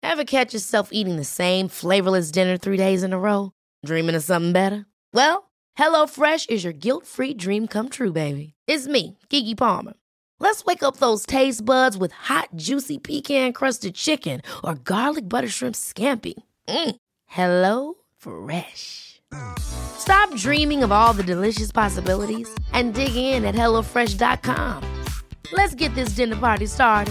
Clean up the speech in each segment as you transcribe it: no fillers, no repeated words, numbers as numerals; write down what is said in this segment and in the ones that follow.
Ever catch yourself eating the same flavorless dinner 3 days in a row? Dreaming of something better? Well, HelloFresh is your guilt-free dream come true, baby. It's me, Keke Palmer. Let's wake up those taste buds with hot, juicy pecan-crusted chicken or garlic butter shrimp scampi. Hello Fresh. Stop dreaming of all the delicious possibilities and dig in at HelloFresh.com. Let's get this dinner party started.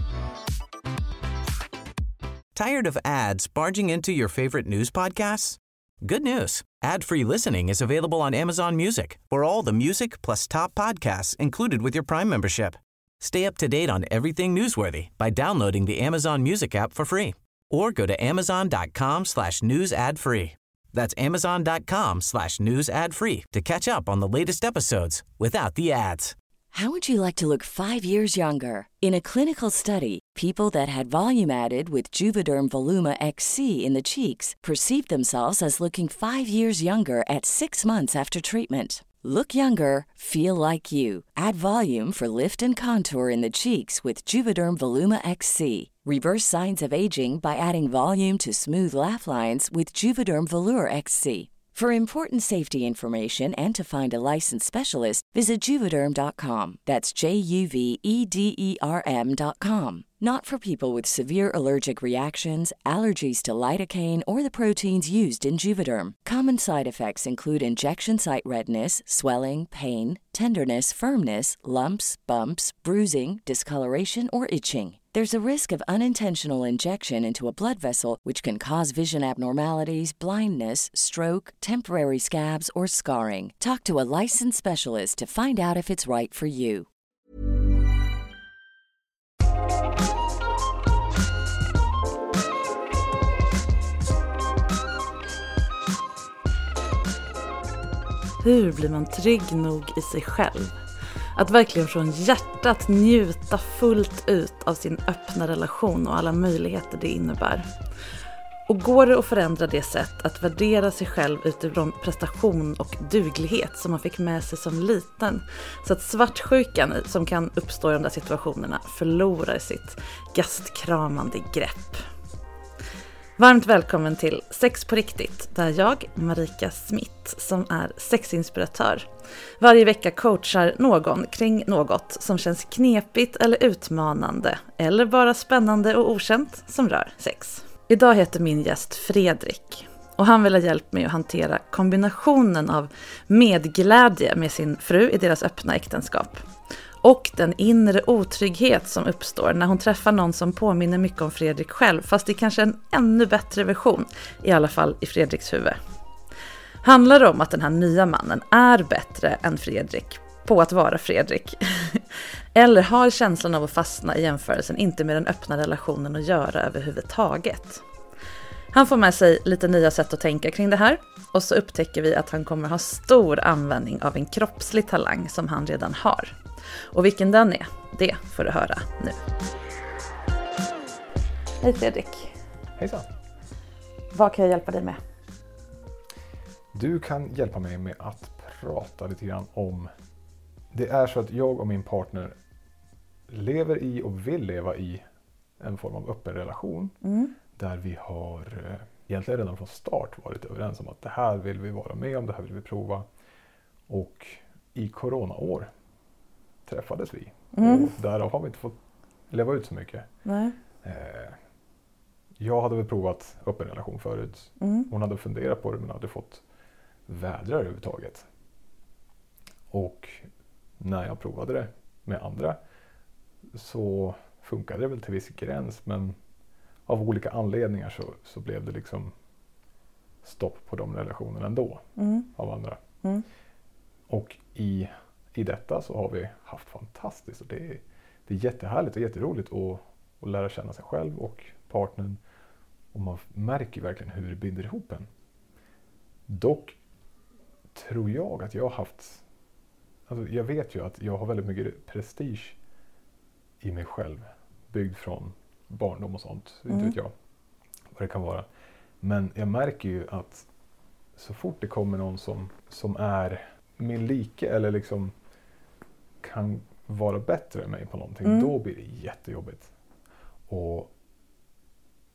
Tired of ads barging into your favorite news podcasts? Good news. Ad-free listening is available on Amazon Music for all the music plus top podcasts included with your Prime membership. Stay up to date on everything newsworthy by downloading the Amazon Music app for free or go to amazon.com/news ad free. That's amazon.com/news ad free to catch up on the latest episodes without the ads. How would you like to look 5 years younger? In a clinical study, people that had volume added with Juvederm Voluma XC in the cheeks perceived themselves as looking 5 years younger at 6 months after treatment. Look younger, feel like you. Add volume for lift and contour in the cheeks with Juvederm Voluma XC. Reverse signs of aging by adding volume to smooth laugh lines with Juvederm Volure XC. For important safety information and to find a licensed specialist, visit Juvederm.com. That's JUVEDERM.com. Not for people with severe allergic reactions, allergies to lidocaine, or the proteins used in Juvederm. Common side effects include injection site redness, swelling, pain, tenderness, firmness, lumps, bumps, bruising, discoloration, or itching. There's a risk of unintentional injection into a blood vessel, which can cause vision abnormalities, blindness, stroke, temporary scabs, or scarring. Talk to a licensed specialist to find out if it's right for you. Hur blir man trygg nog i sig själv? Att verkligen från hjärtat njuta fullt ut av sin öppna relation och alla möjligheter det innebär. Och går det att förändra det sätt att värdera sig själv utifrån prestation och duglighet som man fick med sig som liten, så att svartsjukan som kan uppstå i de där situationerna förlorar sitt gastkramande grepp. Varmt välkommen till Sex på riktigt, där jag, Marika Smith, som är sexinspiratör, varje vecka coachar någon kring något som känns knepigt eller utmanande, eller bara spännande och okänt som rör sex. Idag heter min gäst Fredrik, och han vill ha hjälp med att hantera kombinationen av medglädje med sin fru i deras öppna äktenskap och den inre otrygghet som uppstår när hon träffar någon som påminner mycket om Fredrik själv, fast det är kanske en ännu bättre version, i alla fall i Fredriks huvud. Handlar det om att den här nya mannen är bättre än Fredrik på att vara Fredrik? Eller har känslan av att fastna i jämförelsen inte med den öppna relationen att göra överhuvudtaget? Han får med sig lite nya sätt att tänka kring det här, och så upptäcker vi att han kommer ha stor användning av en kroppslig talang som han redan har. Och vilken den är, det får du höra nu. Hej Fredrik. Hejsan. Vad kan jag hjälpa dig med? Du kan hjälpa mig med att prata lite grann om... Det är så att jag och min partner lever i och vill leva i en form av öppen relation. Där vi har egentligen redan från start varit överens om att det här vill vi vara med om, det här vill vi prova. Och i coronaår träffades vi. Och därav har vi inte fått leva ut så mycket. Nej. Jag hade väl provat öppen relation förut. Hon hade funderat på det men hade fått vädra överhuvudtaget. Och när jag provade det med andra så funkade det väl till viss gräns, men av olika anledningar så blev det liksom stopp på de relationerna ändå av andra. Och i detta så har vi haft fantastiskt, och det är jättehärligt och jätteroligt att lära känna sig själv och partnern, och man märker verkligen hur det binder ihop en. Dock tror jag att jag har haft, alltså jag vet ju att jag har väldigt mycket prestige i mig själv, byggd från barndom och sånt, inte vet jag vad det kan vara. Men jag märker ju att så fort det kommer någon som är min like eller liksom kan vara bättre än mig på någonting, då blir det jättejobbigt. Och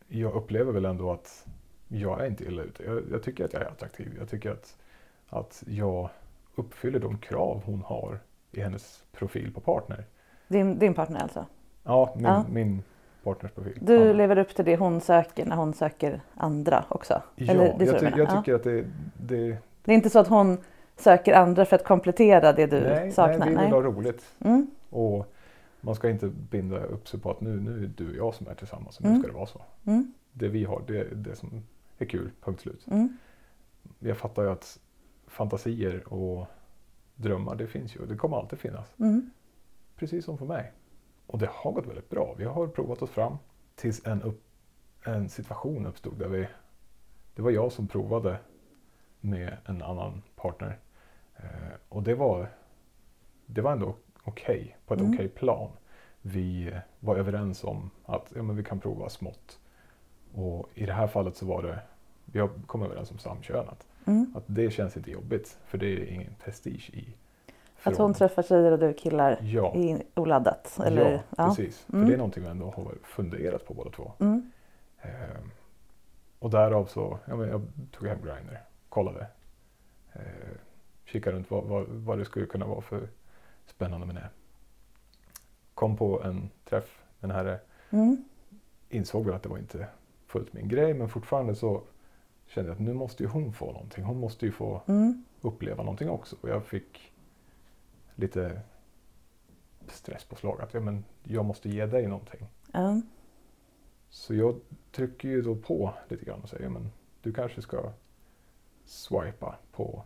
jag upplever väl ändå att jag är inte illa ute. Jag tycker att jag är attraktiv. Jag tycker att jag uppfyller de krav hon har i hennes profil på partner. Din partner alltså? Ja, min partners profil. Du lever upp till det hon söker när hon söker andra också? Ja, eller det jag tycker att det... Det är inte så att hon söker andra för att komplettera det du saknar? Nej, vi vill ha roligt. Och man ska inte binda upp sig på att nu är du och jag som är tillsammans och nu ska det vara så. Det vi har, det är det som är kul, punkt slut. Jag fattar ju att fantasier och drömmar, det finns ju. Det kommer alltid finnas. Precis som för mig. Och det har gått väldigt bra. Vi har provat oss fram tills en situation uppstod där det var jag som provade med en annan partner. Och det var ändå okej, på ett okej plan. Vi var överens om att men vi kan prova smått. Och i det här fallet så var det, vi har kommit överens om samkönat. Att det känns inte jobbigt, för det är ingen prestige i. Att hon träffar tjejer och du killar är oladdat? Eller? Ja, precis. För det är någonting vi ändå har funderat på båda två. Och därav så, jag tog hem Grindr, kollade. Kikade runt vad det skulle kunna vara för spännande med det. Kom på en träff, den här insåg väl att det var inte fullt min grej, men fortfarande så kände jag att nu måste ju hon få någonting. Hon måste ju få uppleva någonting också. Och jag fick lite stresspåslag att jag måste ge dig någonting. Så jag trycker ju då på lite grann och säger du kanske ska swipa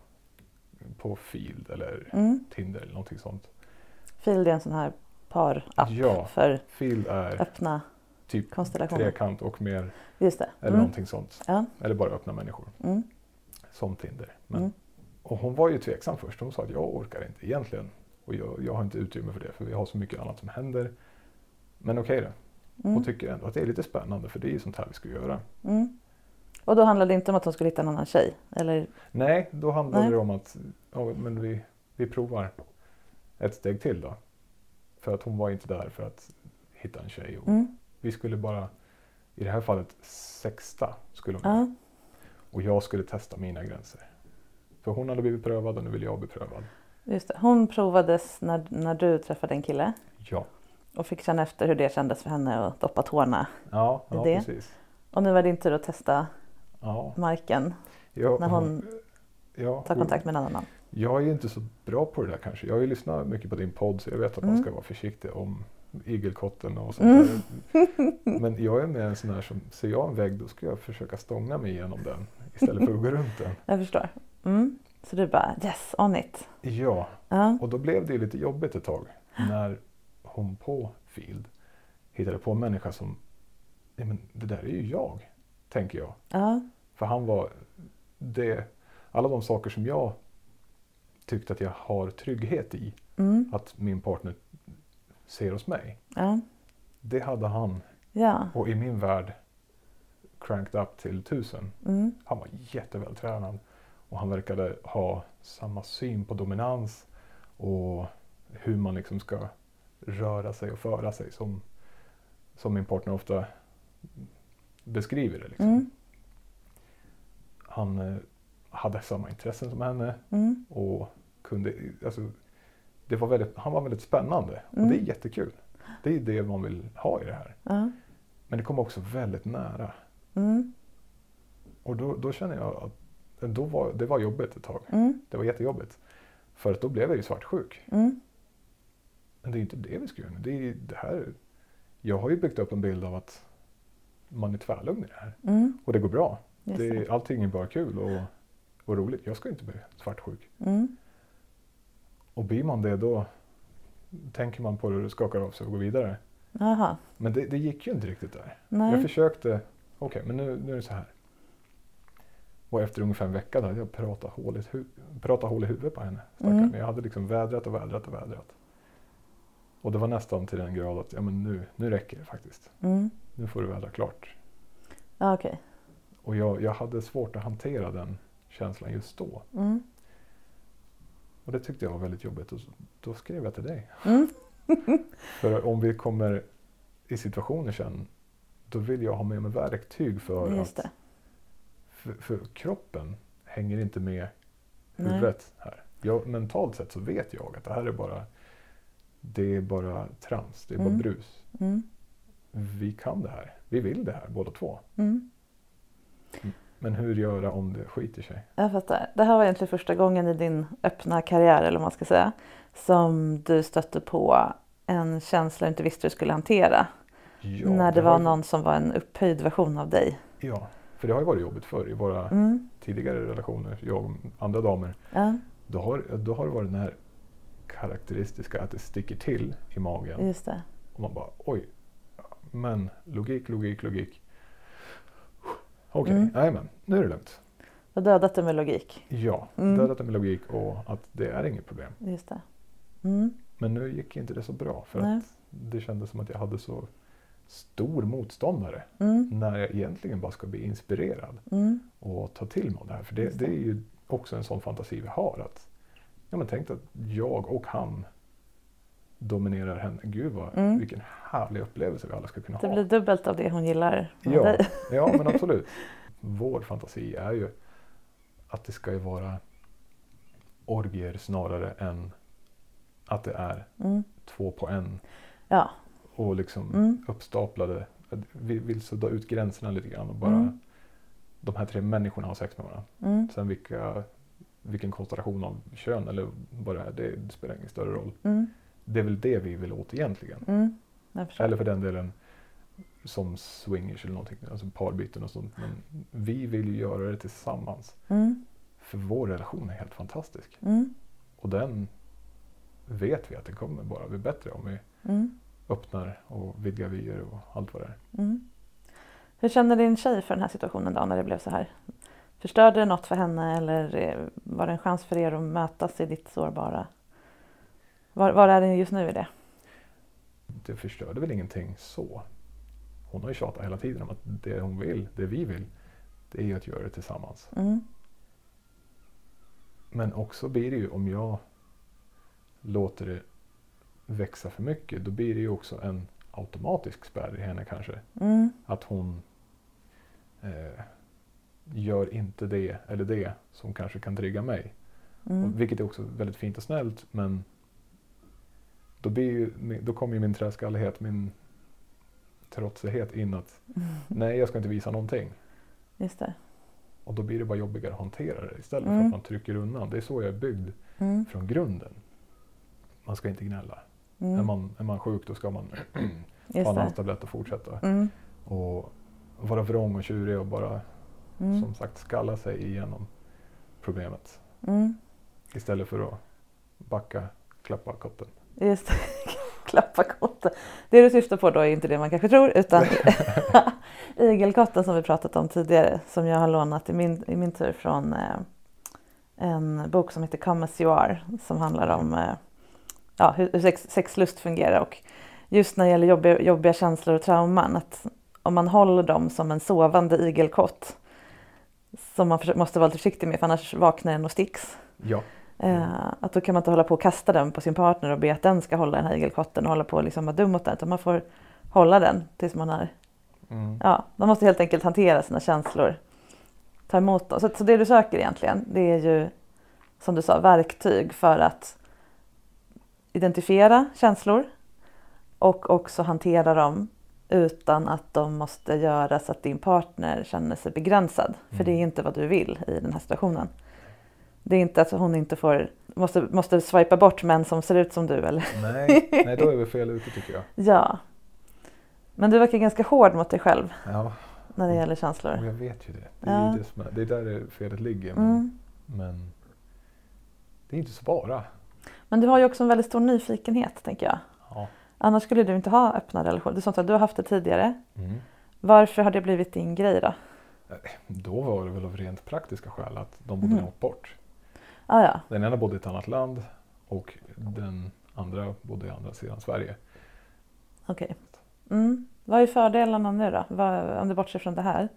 på Field eller Tinder eller någonting sånt. Field är en sån här par-app för Field är öppna typ konstellationer. Trekant och mer. Just det. Eller någonting sånt. Ja. Eller bara öppna människor. Som Tinder. Och hon var ju tveksam först. Hon sa att jag orkar inte egentligen. Och jag har inte utrymme för det. För vi har så mycket annat som händer. Men okej då. Hon tycker ändå att det är lite spännande. För det är ju sånt här vi ska göra. Och då handlade det inte om att hon skulle hitta en annan tjej? Eller? Nej, då handlade det om att vi provar ett steg till då. För att hon var inte där för att hitta en tjej. Och vi skulle bara, i det här fallet, sexta skulle hon. Och jag skulle testa mina gränser. För hon hade blivit prövad och nu vill jag bli prövad. Just det. Hon provades när du träffade en kille? Ja. Och fick känna efter hur det kändes för henne och doppa tårna i det. Precis. Och nu var det din tur att testa marken när hon tar kontakt med en annan man. Jag är inte så bra på det där kanske. Jag har ju lyssnat mycket på din podd så jag vet att man ska vara försiktig om igelkotten och sånt där. Men jag är med en sån här som, ser jag en vägg då ska jag försöka stånga mig igenom den istället för att gå runt den. Jag förstår. Så du bara, yes, on it. Ja, och då blev det lite jobbigt ett tag när hon på Field hittade på en människa som, det där är ju jag, tänker jag. För han var alla de saker som jag tyckte att jag har trygghet i, att min partner ser hos mig. Det hade han. Och i min värld cranked up till 1000. Han var jättevältränad. Och han verkade ha samma syn på dominans och hur man liksom ska röra sig och föra sig som min partner ofta beskriver det. Liksom. Han hade samma intressen som henne och kunde, han var väldigt spännande och det är jättekul. Det är det man vill ha i det här. Men det kom också väldigt nära. Och då känner jag att det var jobbigt ett tag. Det var jättejobbigt. För att då blev jag ju svartsjuk. Men det är inte det vi ska göra nu. Det är det här. Jag har ju byggt upp en bild av att man är tvärlugn i det här. Och det går bra. Allting är bara kul och roligt. Jag ska inte bli svartsjuk. Och blir man det då tänker man på det och skakar av sig och går vidare. Men det gick ju inte riktigt där. Jag försökte, men nu är det så här. Och efter ungefär en vecka hade jag pratat hål i huvudet på henne. Men jag hade liksom vädrat. Och det var nästan till den grad att nu räcker det faktiskt. Nu får du vädra klart. Och jag hade svårt att hantera den känslan just då. Och det tyckte jag var väldigt jobbigt. Och då skrev jag till dig. För om vi kommer i situationer sen då vill jag ha med mig verktyg för Just att det. för kroppen hänger inte med huvudet här. Mentalt sett så vet jag att det här är bara trams, det är bara brus. Vi kan det här, vi vill det här båda två. Men hur göra om det skiter sig? Jag fattar. Det här var egentligen första gången i din öppna karriär, eller vad man ska säga, som du stötte på en känsla du inte visste du skulle hantera. Ja, när det var någon som var en upphöjd version av dig. Ja, för det har ju varit jobbigt förr i våra tidigare relationer, jag och andra damer. Då har det varit den här karaktäristiska att det sticker till i magen. Just det. Och man bara, oj, men logik. Okej, nej men, nu är det lugnt. Och dödat det med logik. Ja, dödat det med logik och att det är inget problem. Just det. Men nu gick inte det så bra för att det kändes som att jag hade så stor motståndare när jag egentligen bara ska bli inspirerad och ta till mig av det här. För det är ju också en sån fantasi vi har att tänk att jag och han dominerar henne. Gud vilken härlig upplevelse vi alla ska kunna ha. Det blir dubbelt av det hon gillar med dig. Ja, men absolut. Vår fantasi är ju att det ska ju vara orgier snarare än att det är 2 på 1. Ja. Och liksom uppstaplade. Vi vill sudda ut gränserna lite grann och bara de här 3 människorna har sex med varandra. Sen vilken konstellation av kön eller vad det är, det spelar ingen större roll. Det är väl det vi vill åt egentligen. Eller för den delen som swingers eller någonting, alltså parbyten och sånt. Men vi vill ju göra det tillsammans. För vår relation är helt fantastisk. Och den vet vi att det kommer bara bli bättre om vi öppnar och vidgar vyer och allt vad det är. Hur känner din tjej för den här situationen då när det blev så här? Förstörde det något för henne eller var det en chans för er att mötas i ditt sårbara? Var är det just nu i det? Det förstörde väl ingenting så. Hon har ju tjatat hela tiden om att det hon vill, det vi vill, det är ju att göra det tillsammans. Men också blir det ju, om jag låter det växa för mycket, då blir det ju också en automatisk spärr i henne kanske. Att hon gör inte det eller det som kanske kan trigga mig. Vilket är också väldigt fint och snällt, men då kommer ju min träskallighet, min trotsighet in att nej, jag ska inte visa någonting. Just det. Och då blir det bara jobbigare att hantera det istället för att man trycker undan. Det är så jag är byggd från grunden. Man ska inte gnälla. Är man sjuk, då ska man ta en tablett och fortsätta. Och vara vrång och tjurig och bara som sagt skalla sig igenom problemet. Istället för att backa, klappa kotten. Just det. Klappa kotten. Det du syftar på då är inte det man kanske tror, utan igelkotten som vi pratat om tidigare, som jag har lånat i min tur från en bok som heter Come As You Are, som handlar om hur sexlust fungerar. Och just när det gäller jobbiga känslor och trauman, att om man håller dem som en sovande igelkott som man måste vara lite försiktig med, för annars vaknar den och sticks. Ja. Att då kan man inte hålla på och kasta den på sin partner och be att den ska hålla den här igelkotten och hålla på och liksom vara dum mot den, utan man får hålla den tills man är man måste helt enkelt hantera sina känslor, ta emot dem. Så det du söker egentligen, det är ju, som du sa, verktyg för att identifiera känslor och också hantera dem utan att de måste göra så att din partner känner sig begränsad. För det är inte vad du vill i den här situationen. Det är inte att hon inte måste swipa bort män som ser ut som du, eller? Nej, då är vi fel ute tycker jag. Ja. Men du verkar ganska hård mot dig själv när det gäller känslor. Och jag vet ju det. Det är där felet ligger. Men det är inte så bara. Men du har ju också en väldigt stor nyfikenhet, tänker jag. Ja. Annars skulle du inte ha öppna relationer. Det är sånt att du har haft det tidigare. Varför har det blivit din grej då? Då var det väl av rent praktiska skäl att de bodde långt bort. Ja. Den ena bodde i ett annat land och den andra bodde i andra sidan Sverige. Okej. Vad är fördelarna nu då? Om du bortser från det här.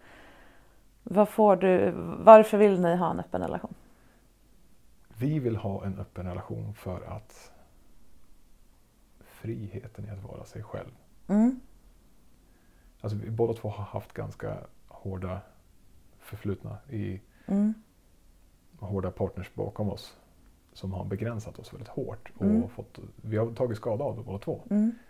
Varför vill ni ha en öppen relation? Vi vill ha en öppen relation för att friheten i att vara sig själv. alltså vi båda två har haft ganska hårda förflutna i hårda partners bakom oss som har begränsat oss väldigt hårt och vi har tagit skada av det båda två.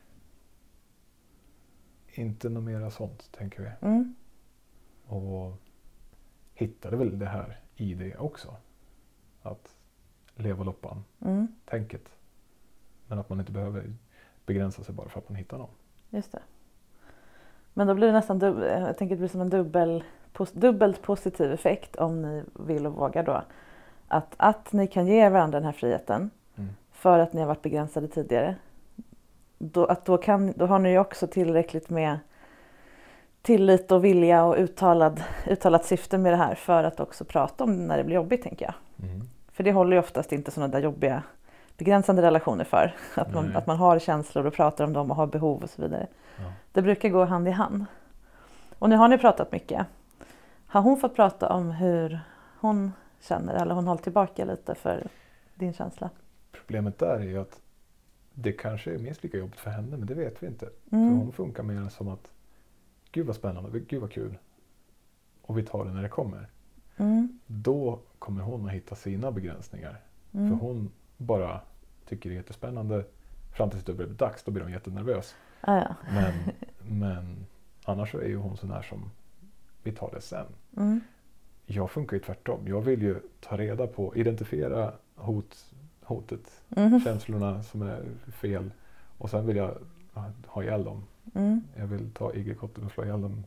Inte något mera sånt, tänker vi. Och hittade väl det här i det också. Att leva loppan, tänket. Men att man inte behöver begränsa sig bara för att man hittar någon. Just det. Men då blir det nästan, jag tänker det blir som en dubbelt positiv effekt om ni vill och vågar då. Att ni kan ge varandra den här friheten för att ni har varit begränsade tidigare. Då har ni ju också tillräckligt med tillit och vilja och uttalat syfte med det här för att också prata om det när det blir jobbigt, tänker jag. För det håller ju oftast inte sådana där jobbiga begränsande relationer för. Att man har känslor och pratar om dem och har behov och så vidare. Ja. Det brukar gå hand i hand. Och nu har ni pratat mycket. Har hon fått prata om hur hon känner eller hon hållit tillbaka lite för din känsla? Problemet där är ju att det kanske är minst lika jobbigt för henne, men det vet vi inte. För hon funkar mer som att gud vad spännande, gud vad kul. Och vi tar det när det kommer. Då kommer hon att hitta sina begränsningar. För hon bara tycker det är jättespännande fram tills det blir dags, då blir hon jättenervös. Ja. Men annars så är ju hon sån här som vi tar det sen. Jag funkar ju tvärtom. Jag vill ju ta reda på, identifiera hotet, känslorna som är fel, och sen vill jag ha ihjäl dem. Jag vill ta igelkotten och slå ihjäl dem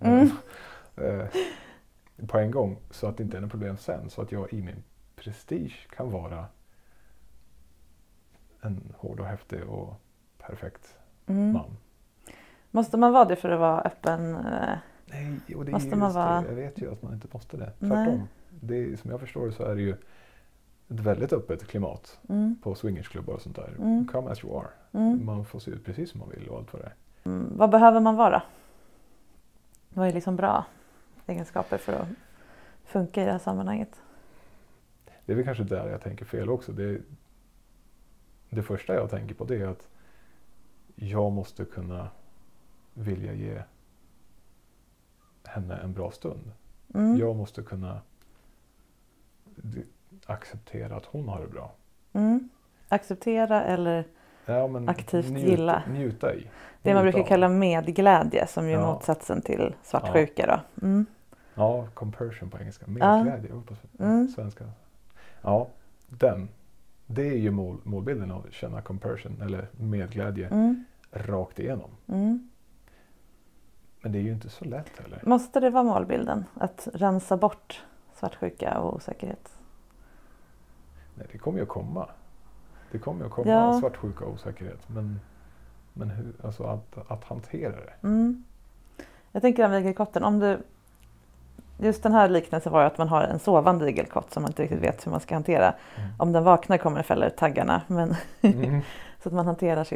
på en gång, så att det inte är något problem sen, så att jag i min prestige kan vara en hård och häftig och perfekt man. Måste man vara det för att vara öppen? Nej, och det måste är man just vara... det. Jag vet ju att man inte måste det. Tvärtom. Det är, som jag förstår det, så är det ju ett väldigt öppet klimat på swingersklubbar och sånt där. Come as you are. Man får se ut precis som man vill och allt vad det är. Vad behöver man vara? Vad är liksom bra egenskaper för att funka i det här sammanhanget? Det är väl kanske där jag tänker fel också. Det första jag tänker på, det är att jag måste kunna vilja ge henne en bra stund. Jag måste kunna acceptera att hon har det bra. Acceptera eller aktivt gilla? Njuta i. Det man brukar kalla medglädje, som ju är motsatsen till svartsjuka. Då. Ja, compassion på engelska. Medglädje, på svenska. Ja, det är ju målbilden, av att känna compassion eller medglädje rakt igenom. Men det är ju inte så lätt heller. Måste det vara målbilden? Att rensa bort svartsjuka och osäkerhet? Nej, det kommer ju att komma. Ja. Svartsjuka och osäkerhet. Men hur, alltså att hantera det. Jag tänker om igelkotten. Just den här liknelsen var att man har en sovande igelkott som man inte riktigt vet hur man ska hantera. Om den vaknar kommer den fälla ut taggarna. Men så att man hanterar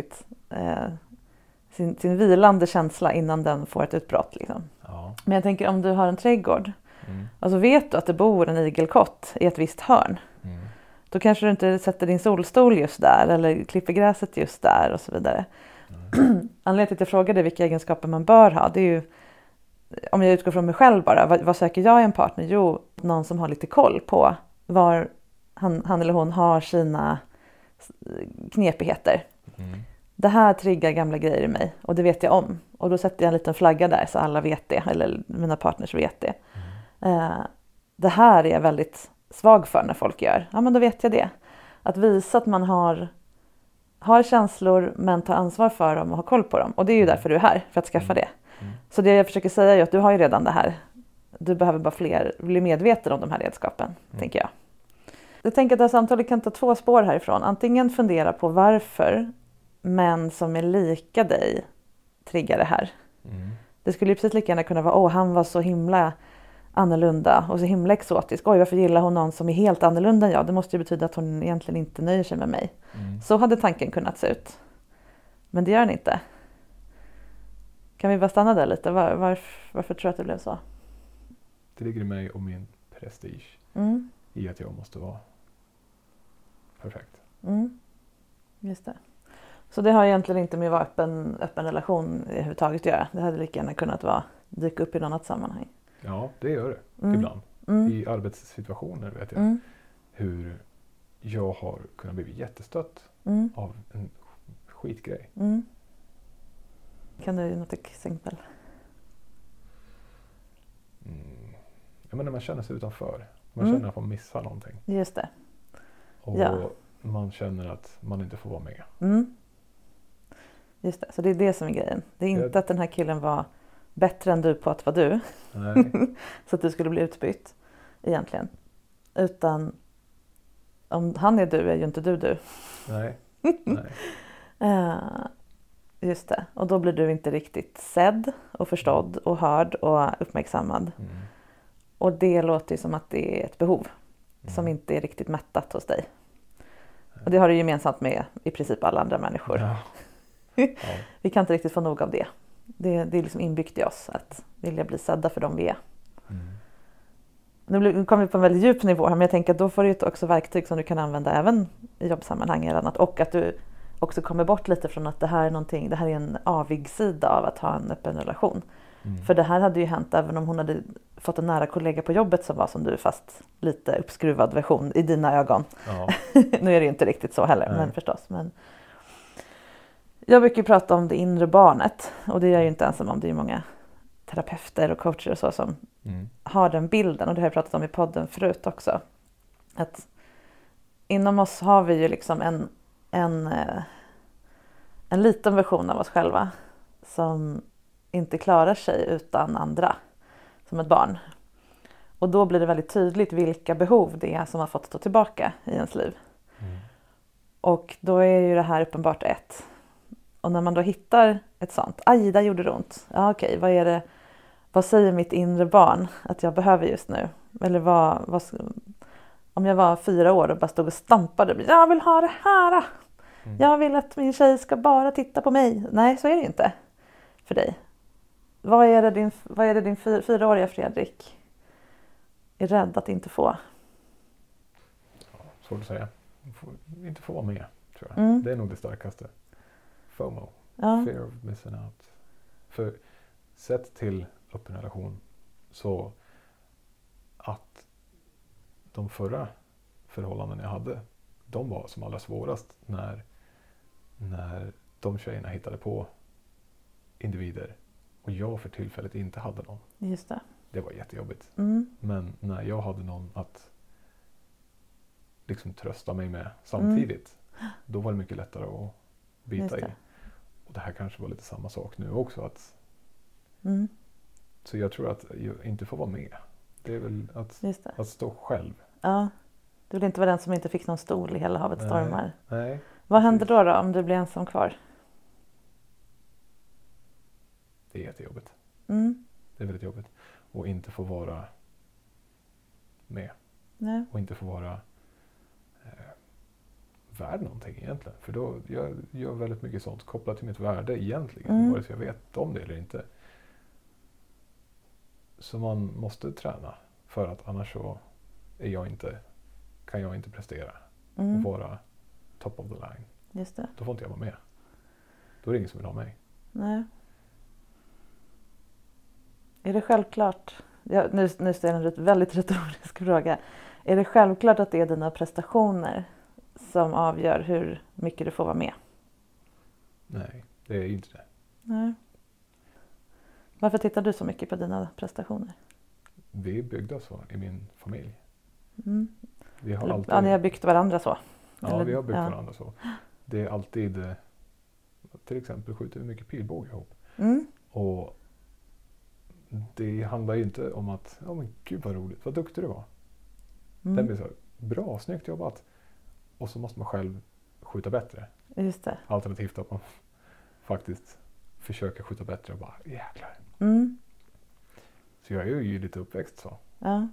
sin vilande känsla innan den får ett utbrott. Liksom. Ja. Men jag tänker om du har en trädgård. Och så vet du att det bor en igelkott i ett visst hörn. Då kanske du inte sätter din solstol just där eller klipper gräset just där och så vidare. Anledningen till att jag frågade vilka egenskaper man bör ha, det är ju, om jag utgår från mig själv bara, vad söker jag i en partner? Jo, någon som har lite koll på var han eller hon har sina knepigheter. Det här triggar gamla grejer i mig och det vet jag om. Och då sätter jag en liten flagga där så alla vet det, eller mina partners vet det. Det här är jag väldigt svag för när folk gör. Ja, men då vet jag det. Att visa att man har känslor men tar ansvar för dem och har koll på dem. Och det är ju därför du är här, för att skaffa det. Så det jag försöker säga är att du har ju redan det här. Du behöver bara bli medveten om de här redskapen, tänker jag. Jag tänker att det här samtalet kan ta 2 spår härifrån. Antingen fundera på varför män som är lika dig triggar det här. Det skulle ju precis lika gärna kunna vara, han var så himla annorlunda och så himla exotisk. Varför gillar hon någon som är helt annorlunda än jag? Det måste ju betyda att hon egentligen inte nöjer sig med mig. Så hade tanken kunnat se ut. Men det gör den inte. Kan vi bara stanna där lite? Varför tror du att det blev så? Det ligger i mig och min prestige. I att jag måste vara perfekt. Just det. Så det har egentligen inte med att vara öppen relation överhuvudtaget att göra. Det hade lika gärna kunnat vara dyka upp i något annat sammanhang. Ja, det gör det ibland. I arbetssituationer vet jag hur jag har kunnat bli jättestött av en skitgrej. Kan du ge något exempel? Ja, men när man känner sig utanför. Man känner att man missar någonting. Just det. Och man känner att man inte får vara med. Just det, så det är det som är grejen. Det är inte att den här killen var bättre än du på att vara du. Nej. Så att du skulle bli utbytt egentligen. Utan om han är du är ju inte du. Nej. Just det. Och då blir du inte riktigt sedd och förstådd och hörd och uppmärksammad. Och det låter ju som att det är ett behov som inte är riktigt mättat hos dig. Och det har du gemensamt med i princip alla andra människor. Ja. Vi kan inte riktigt få nog av det. Det är liksom inbyggt i oss att vilja bli sedda för dem vi är. Nu kommer vi på en väldigt djup nivå här, men jag tänker att då får du också verktyg som du kan använda även i jobbsammanhang eller annat. Och att du också kommer bort lite från att det här är en avig sida av att ha en öppen relation. För det här hade ju hänt även om hon hade fått en nära kollega på jobbet som var som du, fast lite uppskruvad version i dina ögon. Ja. Nu är det ju inte riktigt så heller, men förstås. Men jag brukar prata om det inre barnet, och det är jag ju inte ensam om. Det är ju många terapeuter och coacher och så som har den bilden, och det har jag pratat om i podden förut också. Att inom oss har vi ju liksom en liten version av oss själva som inte klarar sig utan andra, som ett barn. Och då blir det väldigt tydligt vilka behov det är som har fått stå tillbaka i ens liv. Och då är ju det här uppenbart ett. Och när man då hittar ett sånt, aj, där gjorde det ont. Ja, okej, vad säger mitt inre barn att jag behöver just nu? Eller om jag var 4 år och bara stod och stampade. Jag vill ha det här. Jag vill att min tjej ska bara titta på mig. Nej, så är det ju inte för dig. Vad är det din 4-åriga Fredrik är rädd att inte få? Ja, svårt att säga. Inte få vara med, tror jag. Det är nog det starkaste. FOMO. Fear of missing out. För sett till öppen relation, så att de förra förhållanden jag hade, de var som allra svårast när de tjejerna hittade på individer och jag för tillfället inte hade någon. Just det. Det var jättejobbigt. Men när jag hade någon att liksom trösta mig med samtidigt, då var det mycket lättare att bita i. Och det här kanske var lite samma sak nu också. Så jag tror att jag inte får vara med. Det är väl att stå själv. Ja, du vill inte vara den som inte fick någon stol i hela havet stormar. Nej. Vad händer då om du blir ensam kvar? Det är jättejobbigt. Det är väldigt jobbigt. Och inte få vara med. Nej. Och inte få vara värd någonting egentligen. För då jag gör väldigt mycket sånt kopplat till mitt värde egentligen. Vare sig jag vet om det eller inte. Så man måste träna. För att annars så kan jag inte prestera. Och vara top of the line. Just det. Då får inte jag vara med. Då är det ingen som vill ha mig. Nej. Är det självklart? Nu ställer jag en väldigt retorisk fråga. Är det självklart att det är dina prestationer som avgör hur mycket du får vara med? Nej, det är inte det. Nej. Varför tittar du så mycket på dina prestationer? Vi är byggda så i min familj. Vi har ni har byggt varandra så? Ja, eller? Vi har byggt varandra så. Det är alltid, till exempel skjuter vi mycket pilbåge ihop. Och det handlar ju inte om att, men gud vad roligt, vad duktig du var. Den blir så här, bra, snyggt jobbat. Och så måste man själv skjuta bättre. Just det. Alternativt att man faktiskt försöker skjuta bättre och bara, jäklar. Så jag är ju lite uppväxt så. Ja.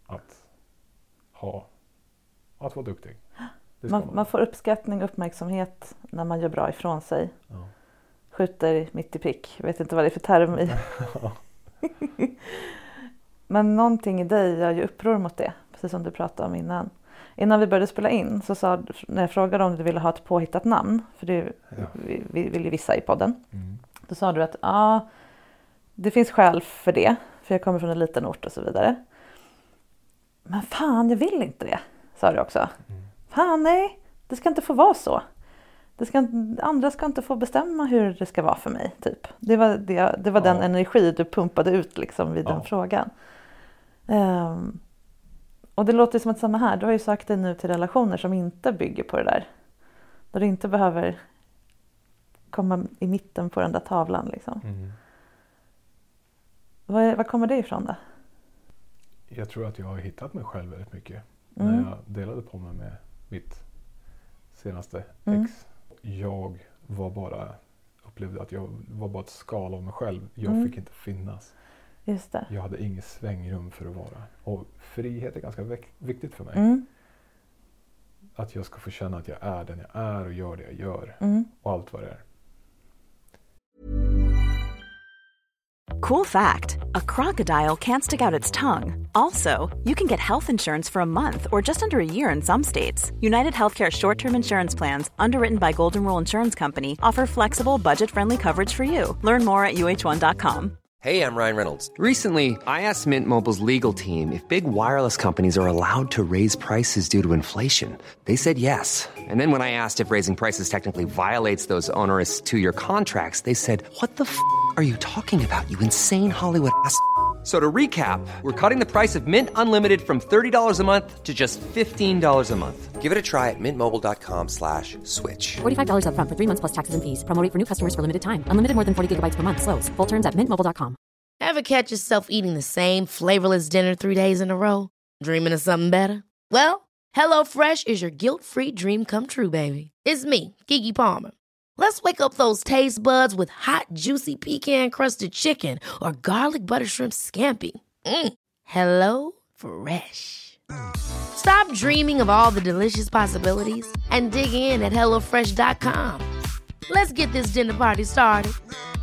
Att vara duktig. Man får uppskattning och uppmärksamhet när man gör bra ifrån sig. Ja. Skjuter mitt i prick. Jag vet inte vad det är för term i. Men någonting i dig gör ju uppror mot det. Precis som du pratade om innan. Innan vi började spela in så sa du, när jag frågade om du ville ha ett påhittat namn. För det vill ju vissa i podden. Då sa du att det finns skäl för det. För jag kommer från en liten ort och så vidare. Men fan, jag vill inte det, sa du också. Fan, nej, det ska inte få vara så. Andra ska inte få bestämma hur det ska vara för mig, typ. Det var den energi du pumpade ut liksom vid den frågan. Och det låter som att samma här. Du har ju sagt dig nu till relationer som inte bygger på det där. Där du inte behöver komma i mitten på den där tavlan liksom. Vad kommer det ifrån då? Jag tror att jag har hittat mig själv väldigt mycket. När jag delade på mig med mitt senaste ex. Jag upplevde att jag var bara ett skal av mig själv. Jag fick inte finnas. Just det. Jag hade inget svängrum för att vara. Och frihet är ganska viktigt för mig. Att jag ska få känna att jag är den jag är och gör det jag gör. Och allt vad det är. Cool fact, a crocodile can't stick out its tongue. Also, you can get health insurance for a month or just under a year in some states. United Healthcare short-term insurance plans, underwritten by Golden Rule Insurance Company, offer flexible, budget-friendly coverage for you. Learn more at uh1.com. Hey, I'm Ryan Reynolds. Recently, I asked Mint Mobile's legal team if big wireless companies are allowed to raise prices due to inflation. They said yes. And then when I asked if raising prices technically violates those onerous two-year contracts, they said, "What the f*** are you talking about, you insane Hollywood ass?" So to recap, we're cutting the price of Mint Unlimited from $30 a month to just $15 a month. Give it a try at mintmobile.com/switch. $45 up front for 3 months plus taxes and fees. Promo rate for new customers for limited time. Unlimited more than 40 gigabytes per month. Slows full terms at mintmobile.com. Ever catch yourself eating the same flavorless dinner 3 days in a row? Dreaming of something better? Well, HelloFresh is your guilt-free dream come true, baby. It's me, Keke Palmer. Let's wake up those taste buds with hot, juicy pecan-crusted chicken or garlic butter shrimp scampi. Hello Fresh. Stop dreaming of all the delicious possibilities and dig in at HelloFresh.com. Let's get this dinner party started.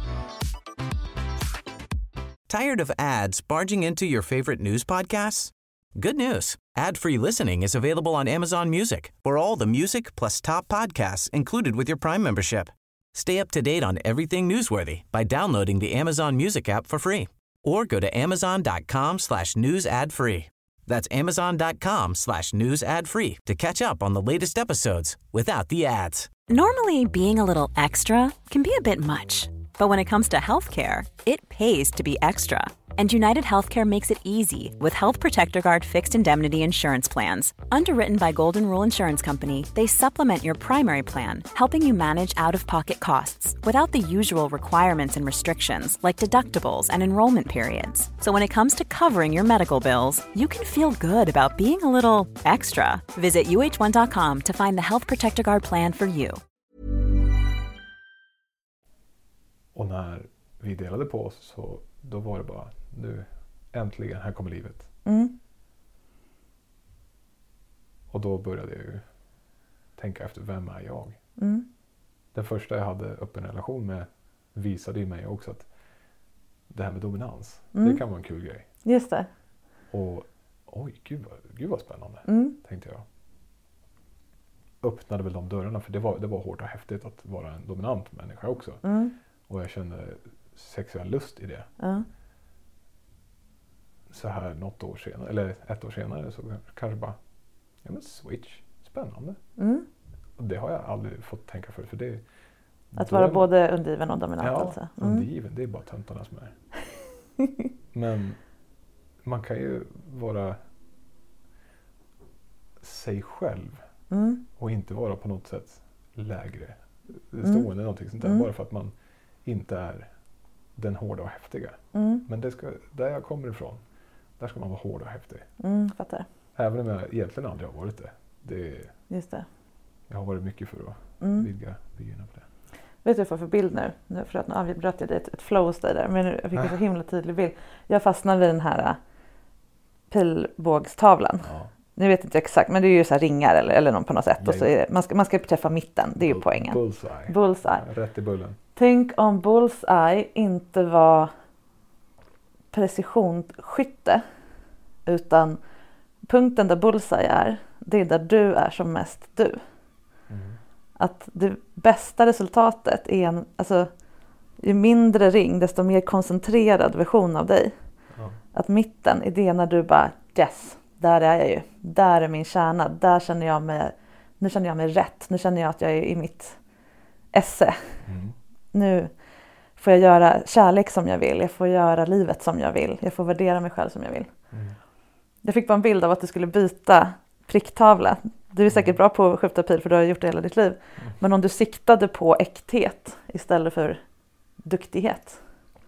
Tired of ads barging into your favorite news podcasts? Good news. Ad-free listening is available on Amazon Music for all the music plus top podcasts included with your Prime membership. Stay up to date on everything newsworthy by downloading the Amazon Music app for free or go to amazon.com/news ad free. That's amazon.com/news ad free to catch up on the latest episodes without the ads. Normally, being a little extra can be a bit much. But when it comes to healthcare, it pays to be extra. And United Healthcare makes it easy with Health Protector Guard fixed indemnity insurance plans. Underwritten by Golden Rule Insurance Company, they supplement your primary plan, helping you manage out-of-pocket costs without the usual requirements and restrictions like deductibles and enrollment periods. So when it comes to covering your medical bills, you can feel good about being a little extra. Visit uh1.com to find the Health Protector Guard plan for you. Och när vi delade på oss så då var det bara, nu äntligen, här kommer livet. Och då började jag ju tänka efter, vem är jag? Den första jag hade öppen relation med visade ju mig också att det här med dominans, det kan vara en kul grej. Just det. Och oj, gud vad spännande, tänkte jag. Öppnade väl de dörrarna, för det var hårt och häftigt att vara en dominant människa också. Och jag kände sexuell lust i det. Så här något år senare, eller ett år senare, så kanske bara, ja men switch, spännande. Och det har jag aldrig fått tänka för det. Att vara både undergiven och dominant. Ja, alltså. undergiven, det är bara töntarna som är. Men man kan ju vara sig själv och inte vara på något sätt lägre stående någonting sånt där, bara för att man inte är den hårda och häftiga. Men där jag kommer ifrån, där ska man vara hård och häftig. Fattar. Även om jag egentligen aldrig har varit det. Just det. Jag har varit mycket för att vidga vyerna på det. Vet du vad jag får för bild nu? För att nu avbröt jag ett flow hos dig där. Men jag fick en så himla tydlig bild. Jag fastnade vid den här pilbågstavlan. Ja. Nu vet inte exakt, men det är ju så här ringar eller någon på något sätt. Och så är det, man ska träffa mitten, det är ju poängen. Bullseye. Rätt i bullen. Tänk om bullseye inte var precisionsskytte, utan punkten där bullseye är, det är där du är som mest du. Att det bästa resultatet är ju mindre ring, desto mer koncentrerad version av dig. Ja. Att mitten är det när du bara, yes, där är jag ju. Där är min kärna. Där känner jag mig, nu känner jag mig rätt. Nu känner jag att jag är i mitt esse. Nu får jag göra kärlek som jag vill. Jag får göra livet som jag vill. Jag får värdera mig själv som jag vill. Jag fick bara en bild av att du skulle byta pricktavla. Du är säkert bra på att skjuta pil för du har gjort det hela ditt liv. Men om du siktade på äkthet istället för duktighet.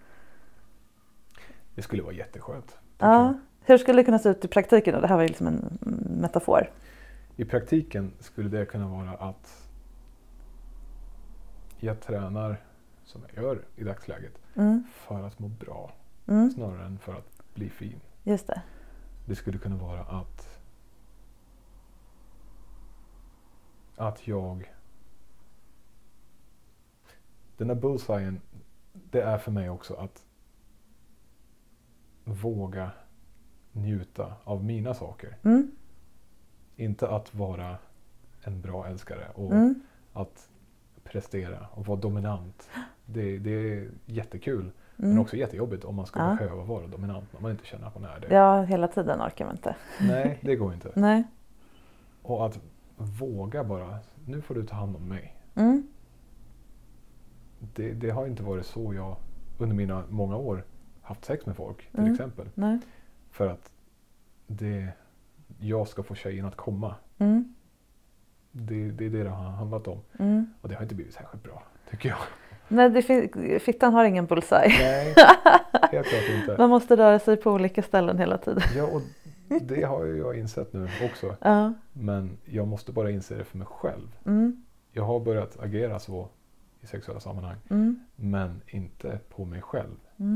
Det skulle vara jätteskönt. Ja. Hur skulle det kunna se ut i praktiken då? Det här var ju liksom en metafor. I praktiken skulle det kunna vara att jag tränar som jag gör i dagsläget för att må bra. Snarare än för att bli fin. Just det. Det skulle kunna vara att jag... Den där bullseyen, det är för mig också att våga njuta av mina saker. Inte att vara en bra älskare och att prestera och vara dominant. Det är jättekul. Men också jättejobbigt om man ska behöva vara dominant när man inte känner att man är det. Ja, hela tiden orkar man inte. Nej, det går inte. Nej. Och att våga bara, nu får du ta hand om mig. Det har inte varit så jag under mina många år haft sex med folk till exempel. Nej. För att jag ska få tjejen att komma. Det är det har handlat om. Och det har inte blivit särskilt bra, tycker jag. Nej, fittan har ingen bullseye. Nej, helt klart inte. Man måste röra sig på olika ställen hela tiden. Ja, och det har jag insett nu också. Men jag måste bara inse det för mig själv. Jag har börjat agera så i sexuella sammanhang. Men inte på mig själv.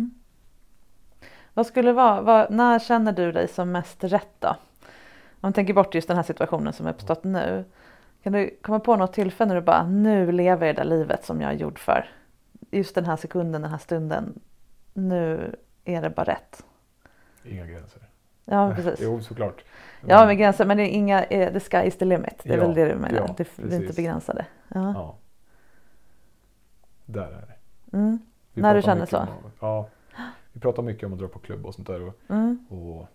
Vad skulle när känner du dig som mest rätt då? Om man tänker bort just den här situationen som är uppstått nu. Kan du komma på något tillfälle när du bara, nu lever jag det livet som jag är gjord för. Just den här sekunden, den här stunden. Nu är det bara rätt. Inga gränser. Ja, precis. Jo, såklart. Ja, med gränser, men det är inga, the sky is the limit. Det är väl det du menar. Ja, det är inte begränsade. Ja. Där är det. När du känner så? Ja. Vi pratar mycket om att dra på klubb och sånt där. Och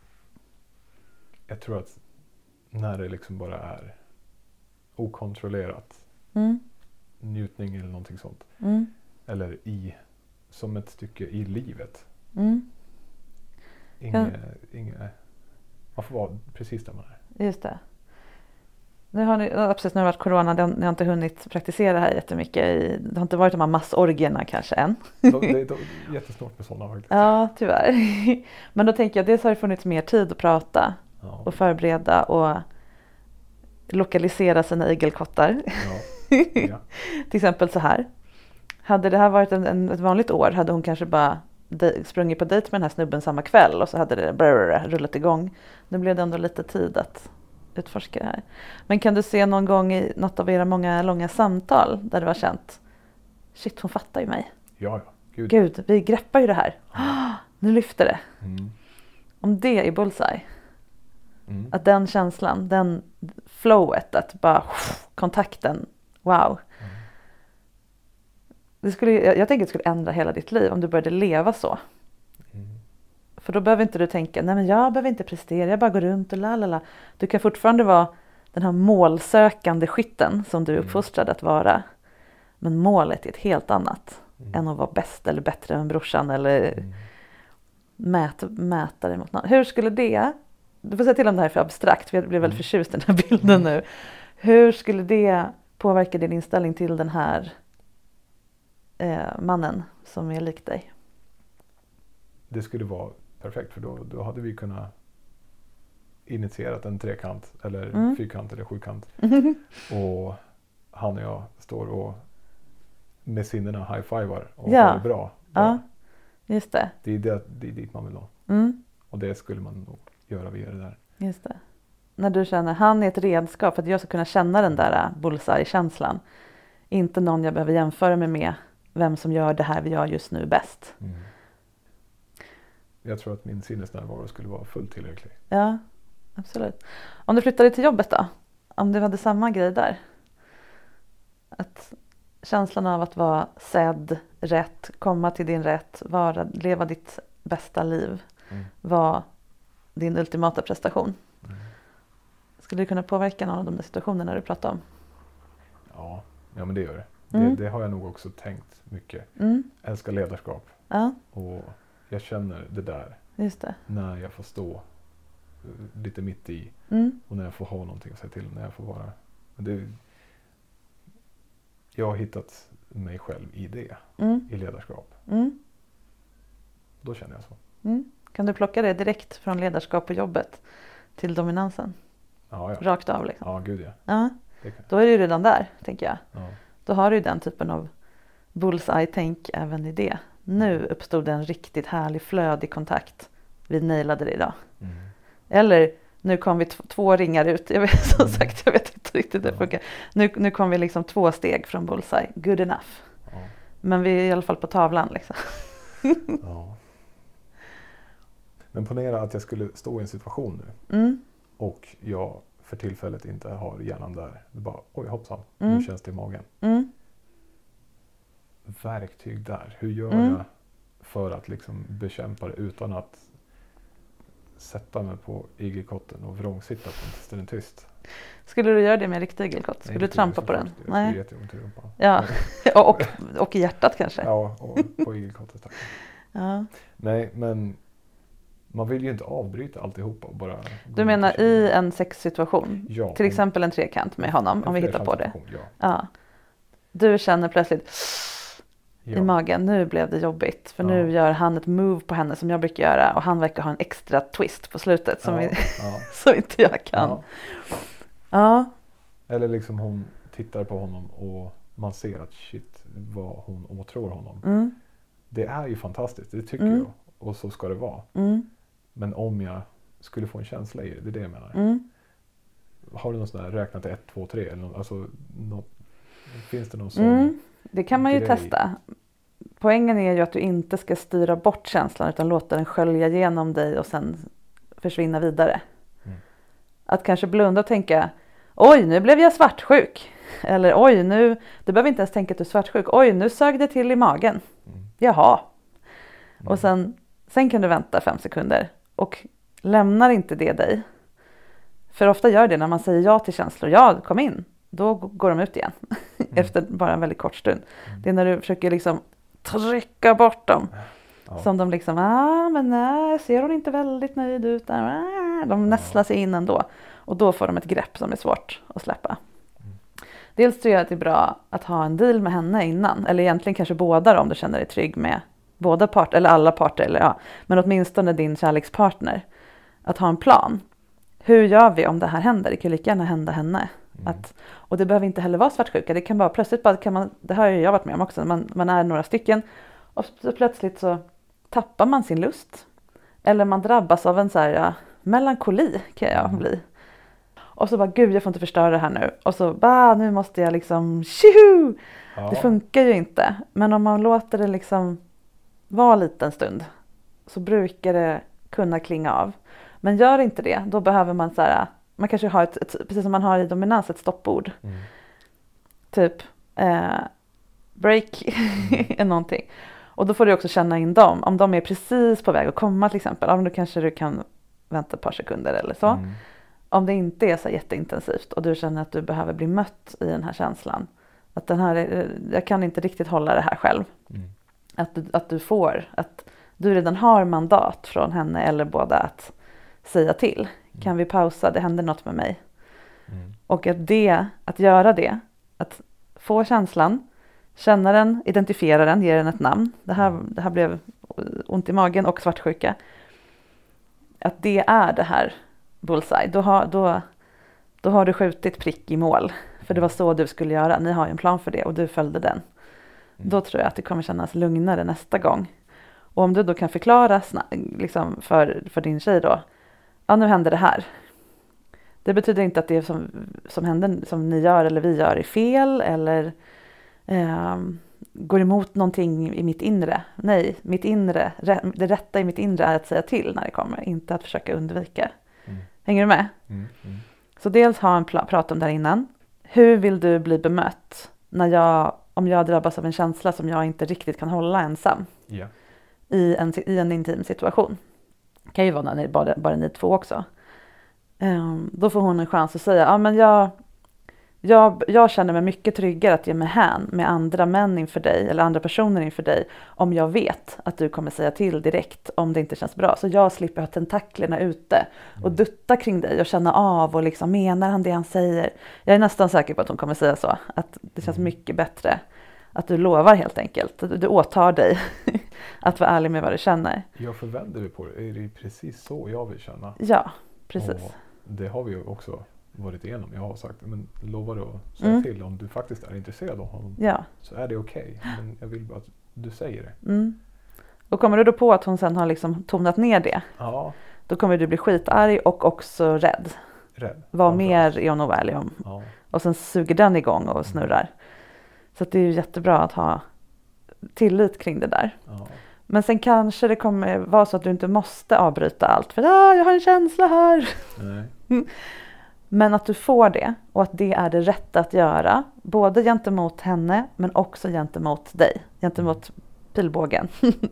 jag tror att när det liksom bara är okontrollerat njutning eller någonting sånt. Eller som ett stycke i livet. Man får vara precis där man är. Just det. Nu har ni varit corona, ni har inte hunnit praktisera här jättemycket. Det har inte varit de här massorgierna kanske än. Det är jättesnålt med sådana faktiskt. Ja, tyvärr. Men då tänker jag, dels har det funnits mer tid att prata och förbereda och lokalisera sina igelkottar. Ja. Till exempel så här. Hade det här varit ett vanligt år hade hon kanske bara sprungit på dejt med den här snubben samma kväll och så hade det rullat igång. Nu blev det ändå lite tid att utforska det här. Men kan du se någon gång i något av era många långa samtal där du har känt, shit, hon fattar ju mig. Ja. Gud, vi greppar ju det här. Nu lyfter det. Om det är bullseye. Att den känslan, den flowet, att bara kontakten, wow. Jag tänker att det skulle ändra hela ditt liv om du började leva så. För då behöver inte du tänka, nej men jag behöver inte prestera, jag bara går runt och lalala. Du kan fortfarande vara den här målsökande skytten som du är uppfostrad att vara. Men målet är ett helt annat än att vara bäst eller bättre än brorsan eller mäta dig mot någon. Hur skulle det, du får säga till om det här är för abstrakt, för jag blir väldigt förtjust i den här bilden nu. Hur skulle det påverka din inställning till den här mannen som är lik dig? Det skulle vara perfekt, för då hade vi kunnat initierat en trekant eller fyrkant eller sjukant. Och han och jag står och med sinnena high-fivar och har det bra. Ja, just det. Det är dit man vill nå. Och det skulle man nog göra via det där. Just det. När du känner, han är ett redskap för att jag ska kunna känna den där bullseye-känslan. Inte någon jag behöver jämföra mig med vem som gör det här vi gör just nu bäst. Jag tror att min sinnesnärvaro skulle vara fullt tillräcklig. Ja, absolut. Om du flyttade till jobbet då? Om du hade samma grej där? Att känslan av att vara sedd, rätt, komma till din rätt, leva ditt bästa liv, vara din ultimata prestation. Skulle du kunna påverka någon av de där situationerna du pratar om? Ja, men det gör det. Det har jag nog också tänkt mycket. Älskar ledarskap. Ja. Och jag känner det där. Just det. När jag får stå lite mitt i. Och när jag får ha någonting att säga till. När jag får vara. Jag har hittat mig själv i det. I ledarskap. Då känner jag så. Kan du plocka det direkt från ledarskap på jobbet till dominansen? Ja. Rakt av liksom. Ja, gud ja. Ja. Då är du redan där, tänker jag. Ja. Då har du den typen av bullseye-tänk även i det. Nu uppstod en riktigt härlig flödig kontakt. Vi nailade det idag. Eller nu kom vi 2 ringar ut. Jag vet, som sagt, jag vet inte riktigt hur det funkar. Nu kom vi liksom 2 steg från bullseye. Good enough. Ja. Men vi är i alla fall på tavlan liksom. Ja. Men ponera att jag skulle stå i en situation nu. Och jag för tillfället inte har hjärnan där. Det bara, oj hoppsan, nu känns det i magen. Verktyg där. Hur gör jag för att liksom bekämpa det utan att sätta mig på igelkotten och vrångsitta på tills den är tyst? Skulle du göra det med en riktig igelkott? Skulle du trampa på den? Nej. Det är jätteont i rumpan. Ja, och i hjärtat kanske? Ja, och på igelkottet. Ja. Nej, men man vill ju inte avbryta alltihopa. Bara du menar i en sexsituation? Ja. Till exempel en trekant med honom, om vi hittar på det. Ja. Du känner plötsligt i magen, nu blev det jobbigt. För nu gör han ett move på henne som jag brukar göra. Och han verkar ha en extra twist på slutet som, som inte jag kan. Ja. Eller liksom hon tittar på honom och man ser att shit, vad hon åtrår honom. Det är ju fantastiskt, det tycker jag. Och så ska det vara. Men om jag skulle få en känsla i det är det jag menar. Har du någon sån där räknat 1, 2, 3? Eller alltså, finns det någon sån det kan man ju testa. Poängen är ju att du inte ska styra bort känslan utan låta den skölja genom dig och sen försvinna vidare. Att kanske blunda och tänka, oj nu blev jag svartsjuk. Eller oj nu, du behöver inte ens tänka att du är svartsjuk. Oj nu sög det till i magen. Jaha. Och sen kan du vänta 5 sekunder. Och lämnar inte det dig. För ofta gör det när man säger ja till känslor. Ja, kom in. Då går de ut igen. Efter bara en väldigt kort stund. Det är när du försöker liksom trycka bort dem. Som de liksom, men nej, ser hon inte väldigt nöjd ut där? De nästlar sig in ändå. Och då får de ett grepp som är svårt att släppa. Dels tror jag att det är bra att ha en deal med henne innan. Eller egentligen kanske båda om du känner dig trygg med båda parter. Eller alla parter. Eller men åtminstone din kärlekspartner. Att ha en plan. Hur gör vi om det här händer? Det kan lika gärna hända henne. Och det behöver inte heller vara svartsjuka. Det kan bara plötsligt det har ju jag varit med om också. Man är några stycken. Och så plötsligt så tappar man sin lust. Eller man drabbas av en så här melankoli kan jag bli. Och så bara, gud jag får inte förstöra det här nu. Och så nu måste jag liksom, tjoho! Det funkar ju inte. Men om man låter det liksom vara en liten stund. Så brukar det kunna klinga av. Men gör inte det, då behöver man så här, man kanske har precis som man har i dominans, ett stoppord. Typ, break eller någonting. Och då får du också känna in dem. Om de är precis på väg att komma till exempel. Då kanske du kan vänta ett par sekunder eller så. Om det inte är så jätteintensivt och du känner att du behöver bli mött i den här känslan. Att jag kan inte riktigt hålla det här själv. Att du redan har mandat från henne eller båda att säga till. Kan vi pausa? Det händer något med mig. Och att göra det. Att få känslan. Känna den, identifiera den, ge den ett namn. Det här blev ont i magen och svartsjuka. Att det är det här bullseye. Då har du skjutit prick i mål. För det var så du skulle göra. Ni har ju en plan för det och du följde den. Då tror jag att det kommer kännas lugnare nästa gång. Och om du då kan förklara liksom för din tjej då. Ja, nu händer det här. Det betyder inte att det som händer, som ni gör eller vi gör är fel. Eller går emot någonting i mitt inre. Nej, det rätta i mitt inre är att säga till när det kommer. Inte att försöka undvika. Hänger du med? Så dels ha en prat om det här innan. Hur vill du bli bemött när jag om jag drabbas av en känsla som jag inte riktigt kan hålla ensam i en intim situation. Det kan ju vara när ni bara ni två också. Då får hon en chans att säga, men jag känner mig mycket tryggare att ge mig hän med andra män inför dig eller andra personer inför dig om jag vet att du kommer säga till direkt om det inte känns bra. Så jag slipper ha tentaklerna ute och dutta kring dig och känna av och liksom, menar han det han säger? Jag är nästan säker på att hon kommer säga så, att det känns mycket bättre att du lovar helt enkelt. Du åtar dig att vara ärlig med vad du känner. Jag förvänder mig på det. Är det precis så jag vill känna? Ja, precis. Och det har vi ju också varit igenom. Jag har sagt, men lovar du att säga till om du faktiskt är intresserad av honom, så är det okej. Men jag vill bara att du säger det. Och kommer du då på att hon sen har liksom tonat ner det, då kommer du bli skitarg och också rädd. Vad mer är hon ovärlig om? Och sen suger den igång och snurrar. Så det är ju jättebra att ha tillit kring det där. Men sen kanske det kommer vara så att du inte måste avbryta allt. För jag har en känsla här. Nej. Men att du får det. Och att det är det rätta att göra. Både gentemot henne men också gentemot dig. Gentemot pilbågen.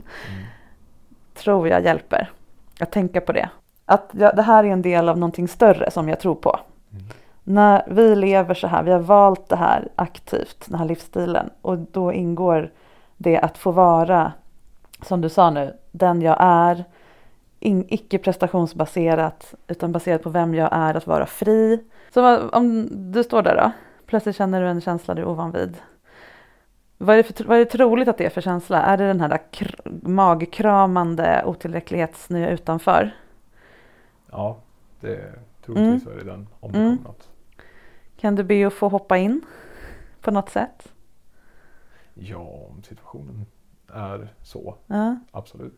Tror jag hjälper. Att tänka på det. Att det här är en del av någonting större som jag tror på. När vi lever så här, vi har valt det här aktivt, den här livsstilen. Och då ingår det att få vara, som du sa nu, den jag är. Icke prestationsbaserat, utan baserat på vem jag är, att vara fri. Så om du står där då, plötsligt känner du en känsla du är ovan vid. Vad är det troligt att det är för känsla? Är det den här magkramande otillräcklighetsnöja utanför? Ja, troligtvis är det den, om det kommer något. Kan du be att få hoppa in på något sätt? Ja, om situationen är så. Absolut.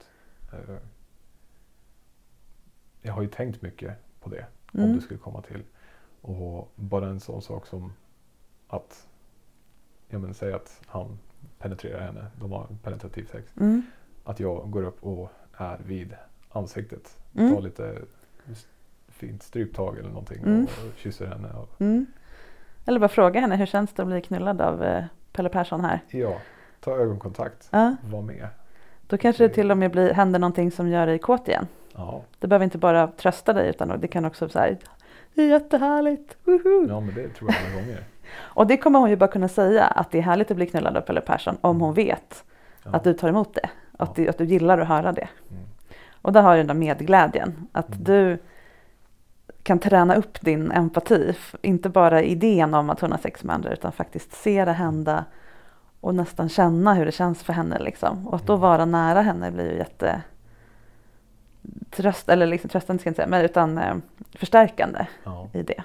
Jag har ju tänkt mycket på det, om det skulle komma till. Och bara en sån sak som att säga att han penetrerar henne, de har penetrativ sex. Att jag går upp och är vid ansiktet. Tar lite fint stryptag eller någonting och kysser henne. Eller bara fråga henne, hur känns det att bli knullad av Pelle Persson här? Ja, ta ögonkontakt, var med. Då kanske det till och med händer någonting som gör dig kåt igen. Ja. Det behöver inte bara trösta dig, utan det kan också säga, det är jättehärligt. Woohoo! Ja, men det tror jag många gånger. Och det kommer hon ju bara kunna säga, att det är härligt att bli knullad av Pelle Persson, om hon vet att du tar emot det. Att du gillar att höra det. Och där har du den där medglädjen. Att du kan träna upp din empati. Inte bara idén om att hon har sex med andra, utan faktiskt se det hända. Och nästan känna hur det känns för henne. Liksom. Och att då vara nära henne blir ju tröstande ska jag inte säga, men utan förstärkande i det.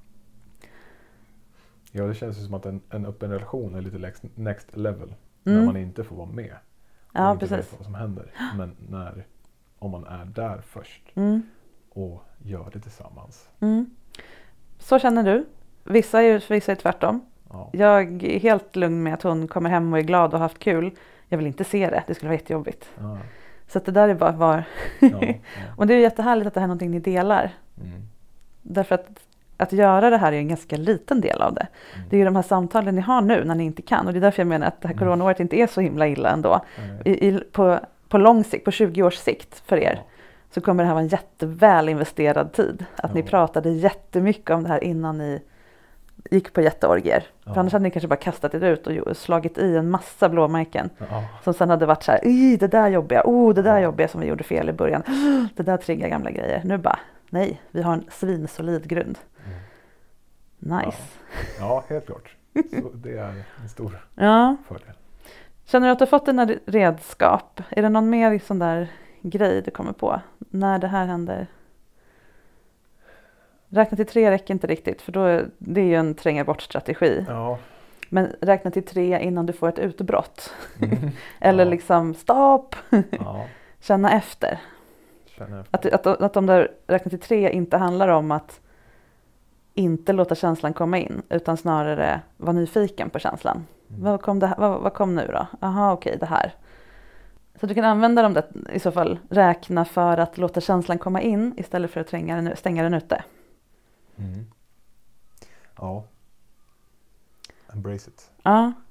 Ja, det känns ju som att en öppen relation är lite next level. När man inte får vara med. Ja, inte precis. vet vad som händer. Men om man är där först. Och gör det tillsammans. Så känner du. Vissa är tvärtom. Ja. Jag är helt lugn med att hon kommer hem och är glad och har haft kul. Jag vill inte se det. Det skulle vara jättejobbigt. Ja. Så att det där är bara Och det är jättehärligt att det här är någonting ni delar. Därför att göra det här är en ganska liten del av det. Det är ju de här samtalen ni har nu när ni inte kan. Och det är därför jag menar att det här coronaåret inte är så himla illa ändå. På lång sikt, på 20 års sikt för er. Så kommer det här vara en jätteväl investerad tid. Att ni pratade jättemycket om det här innan ni gick på jätteorgier. För annars hade ni kanske bara kastat er ut och slagit i en massa blåmärken. Som sen hade varit så här, det där jobbiga, det där jobbiga som vi gjorde fel i början. Det där triggar gamla grejer. Nu bara, nej, vi har en svinsolid grund. Nice. Ja, helt klart. Så det är en stor fördel. Känner du att du har fått dina redskap? Är det någon mer sån där grej du kommer på när det här händer? Räkna till 3 räcker inte riktigt, för det är ju en tränga bort strategi. Ja. Men räkna till 3 innan du får ett utbrott. Eller liksom stopp. Känna efter. Att de där räkna till 3 inte handlar om att inte låta känslan komma in, utan snarare vara nyfiken på känslan. Vad kom nu då? Aha, okej, det här. Så du kan använda dem där, i så fall räkna för att låta känslan komma in istället för att stänga den ute. Ja. Embrace it. Ja.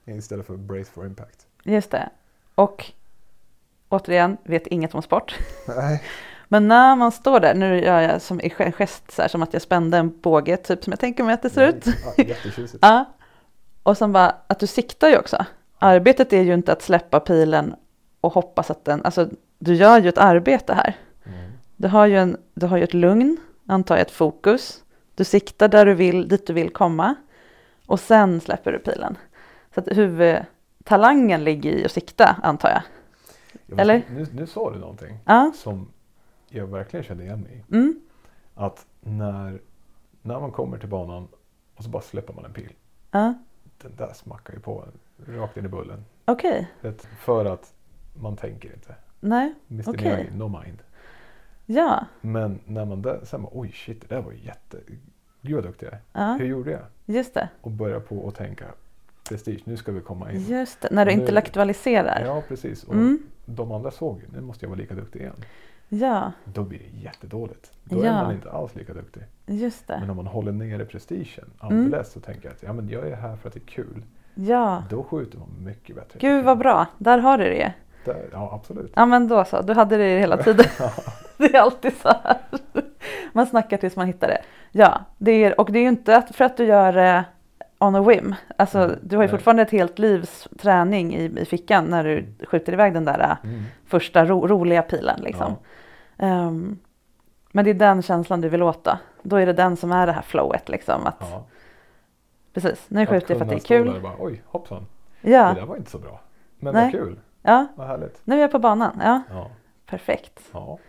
Istället för brace for impact. Just det. Och återigen, vet inget om sport. Nej. Men när man står där, nu gör jag som i en gest så här, som att jag spände en båge, typ som jag tänker mig att det ser ut. Ja, jättetjusigt. Ja. Och sen bara, att du siktar ju också. Arbetet är ju inte att släppa pilen och hoppas att den, alltså du gör ju ett arbete här. Du har ju ett lugn, antar jag ett fokus. Du siktar där du vill, dit du vill komma. Och sen släpper du pilen. Så att huvudtalangen ligger i att sikta, antar jag. Eller? Nu sa du någonting som jag verkligen kände igen mig i. Mm. Att när man kommer till banan och så bara släpper man en pil. Den där smackar ju på rakt in i bullen. Okej. För att man tänker inte. Nej, Mr. okej. Miyagi, no mind. Ja. Men när man sen bara, oj shit, det där var gud vad duktig jag är. Hur gjorde jag? Just det. Och börja på att tänka, prestige, nu ska vi komma in. Just det, när du intellektualiserar. Ja, precis. Och de andra såg ju, nu måste jag vara lika duktig igen. Ja. Då blir det jättedåligt. Då är man inte alls lika duktig. Just det. Men om man håller nere prestigen alldeles så tänker jag att jag är här för att det är kul. Ja. Då skjuter man mycket bättre. Gud vad bra, där har du det. Ja, absolut. Ja, men då så, du hade det hela tiden. Det är alltid så här. Man snackar tills man hittar det. Ja, och det är ju inte för att du gör det on a whim. Alltså, du har ju fortfarande ett helt livs träning i fickan när du skjuter iväg den där första roliga pilen. Liksom. Ja. Men det är den känslan du vill åta. Då är det den som är det här flowet. Liksom, att, precis, nu skjuter jag för att det är kul. Där bara, oj, hoppsan. Ja. Det där var inte så bra. Men vad kul. Ja. Vad härligt. Nu är jag på banan. Ja. Perfekt.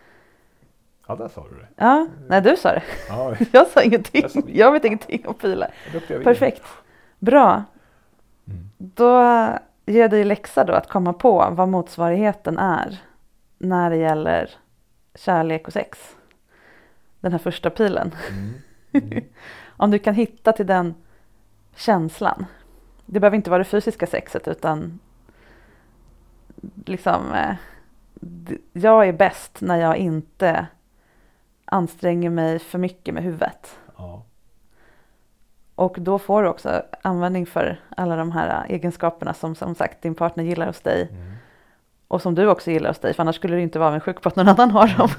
Ja, där sa du det. Ja, nej du sa det. Ja. Jag sa ingenting. Jag vet ingenting om pilar. Perfekt. Bra. Då ger jag dig läxa då att komma på vad motsvarigheten är när det gäller kärlek och sex. Den här första pilen. Om du kan hitta till den känslan. Det behöver inte vara det fysiska sexet utan liksom jag är bäst när jag inte anstränger mig för mycket med huvudet. Ja. Och då får du också användning för alla de här egenskaperna som sagt din partner gillar hos dig. Och som du också gillar hos dig, för annars skulle du inte vara avundsjuk på att någon annan har dem.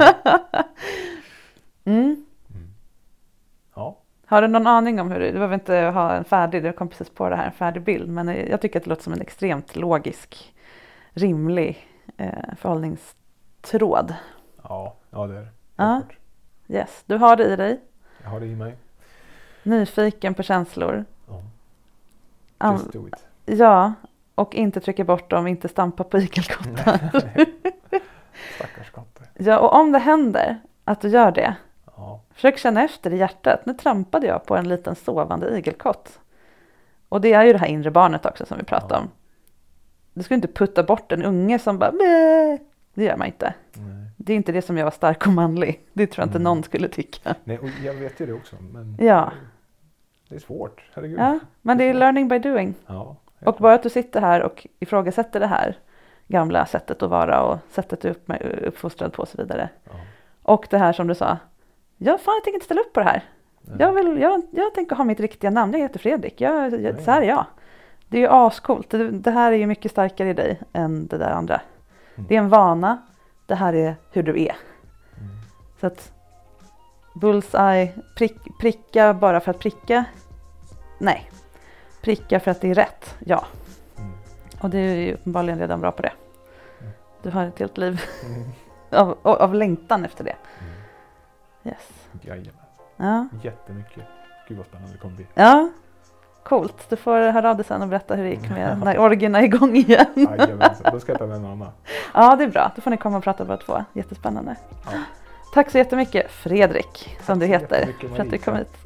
Ja. Har du någon aning om hur du behöver inte ha en färdig, du kom precis på det här, en färdig bild. Men jag tycker att det låter som en extremt logisk, rimlig förhållningstråd. Ja, det är det. Ja. Yes, du har det i dig. Jag har det i mig. Nyfiken på känslor. Ja. Just do it. Ja, och inte trycka bort dem, inte stampa på igelkottar. Stackars katter. Ja, och om det händer att du gör det, försök känna efter i hjärtat. Nu trampade jag på en liten sovande igelkott. Och det är ju det här inre barnet också som vi pratade om. Du ska inte putta bort en unge som bara bäh. Det gör man inte. Nej. Det är inte det som jag var stark och manlig. Det tror jag inte någon skulle tycka. Nej, och jag vet ju det också. Men det är svårt, herregud. Ja, men det är learning by doing. Ja, och bara att du sitter här och ifrågasätter det här gamla sättet att vara och sättet du är uppfostrad på och så vidare. Ja. Och det här som du sa. Jag tänker inte ställa upp på det här. Jag tänker ha mitt riktiga namn. Jag heter Fredrik. Så här är jag. Det är ju ascoolt. Det här är ju mycket starkare i dig än det där andra. Det är en vana. Det här är hur du är. Så att bullseye, pricka bara för att pricka. Nej. Pricka för att det är rätt. Ja. Och det är ju uppenbarligen redan bra på det. Du har ett helt liv av längtan efter det. Yes. Jajamän. Ja. Jättemycket. Gud vad spännande det kommer bli. Ja. Coolt. Du får höra av dig sen och berätta hur det gick med när orgierna är igång igen. Jajamän. Då ska jag ta med mamma. Ja, det är bra. Då får ni komma och prata bara två. Jättespännande. Ja. Tack så jättemycket, Fredrik, som du heter, för att du kom hit.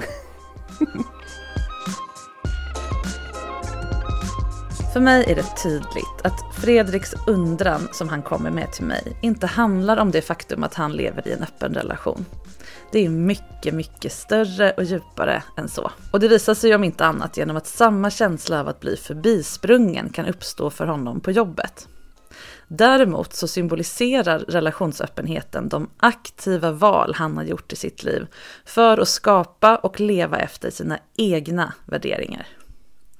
För mig är det tydligt att Fredriks undran som han kommer med till mig inte handlar om det faktum att han lever i en öppen relation. Det är mycket, mycket större och djupare än så. Och det visar sig om inte annat genom att samma känsla av att bli förbisprungen kan uppstå för honom på jobbet. Däremot så symboliserar relationsöppenheten de aktiva val han har gjort i sitt liv för att skapa och leva efter sina egna värderingar.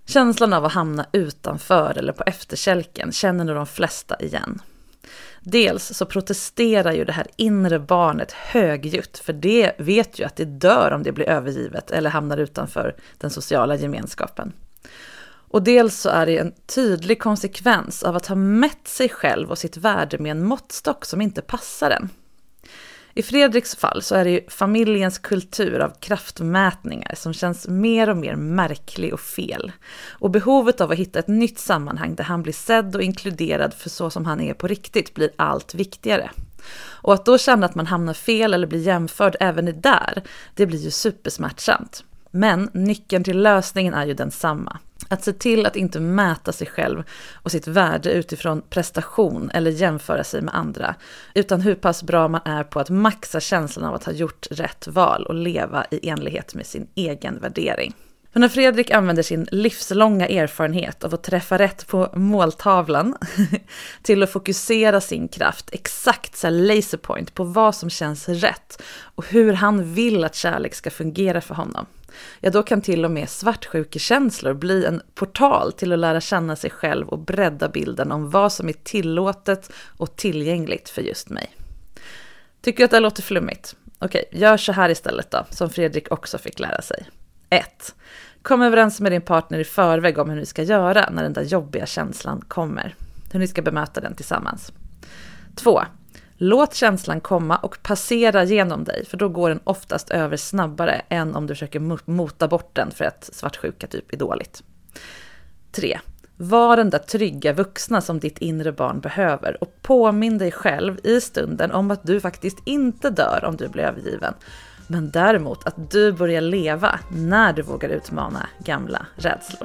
Känslan av att hamna utanför eller på efterkälken känner nog de flesta igen. Dels så protesterar ju det här inre barnet högljutt, för det vet ju att det dör om det blir övergivet eller hamnar utanför den sociala gemenskapen. Och dels så är det en tydlig konsekvens av att ha mätt sig själv och sitt värde med en måttstock som inte passar en. I Fredriks fall så är det ju familjens kultur av kraftmätningar som känns mer och mer märklig och fel. Och behovet av att hitta ett nytt sammanhang där han blir sedd och inkluderad för så som han är på riktigt blir allt viktigare. Och att då känna att man hamnar fel eller blir jämförd även i där, det blir ju supersmärtsamt. Men nyckeln till lösningen är ju densamma. Att se till att inte mäta sig själv och sitt värde utifrån prestation eller jämföra sig med andra, utan hur pass bra man är på att maxa känslan av att ha gjort rätt val och leva i enlighet med sin egen värdering. För när Fredrik använder sin livslånga erfarenhet av att träffa rätt på måltavlan till att fokusera sin kraft exakt så laserpoint på vad som känns rätt och hur han vill att kärlek ska fungera för honom, ja då kan till och med svartsjukekänslor bli en portal till att lära känna sig själv och bredda bilden om vad som är tillåtet och tillgängligt för just mig. Tycker du att det låter flummigt? Okej, gör så här istället då, som Fredrik också fick lära sig. 1. Kom överens med din partner i förväg om hur ni ska göra när den där jobbiga känslan kommer. Hur ni ska bemöta den tillsammans. 2. Låt känslan komma och passera genom dig, för då går den oftast över snabbare än om du försöker mota bort den för att svartsjuka typ är dåligt. 3. Var den där trygga vuxna som ditt inre barn behöver och påminn dig själv i stunden om att du faktiskt inte dör om du blir övergiven, men däremot att du börjar leva när du vågar utmana gamla rädslor.